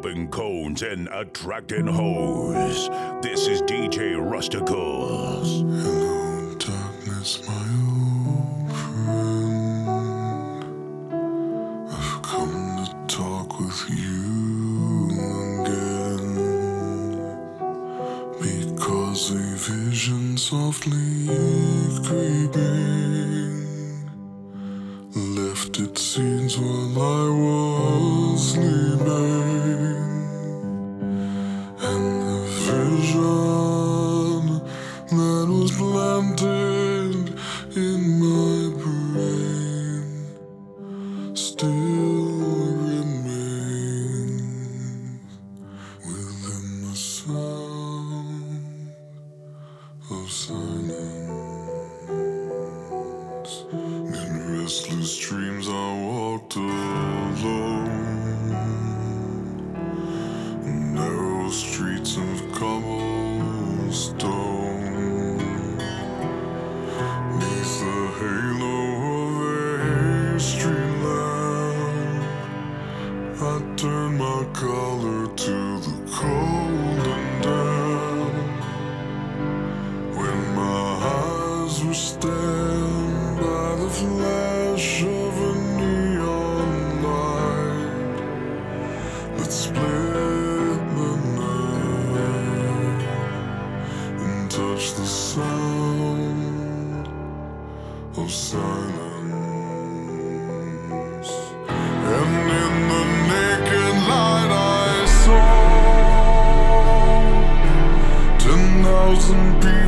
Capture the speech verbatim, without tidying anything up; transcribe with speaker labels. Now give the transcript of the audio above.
Speaker 1: popping cones and attracting hoes. This is D J Rusticles.
Speaker 2: Hello, darkness, my old friend. I've come to talk with you again, because a vision softly creeping left its seeds while I was sleeping, and the vision that was planted in my brain still remains within the sound of silence. In restless dreams I walked alone, narrow streets of cobblestone, neath the halo of a street lamp. I turned my collar to the cold and damp, when my eyes were stabbed by the flash of a neon light that split the night and touched the sound of silence. And in the naked light I saw ten thousand people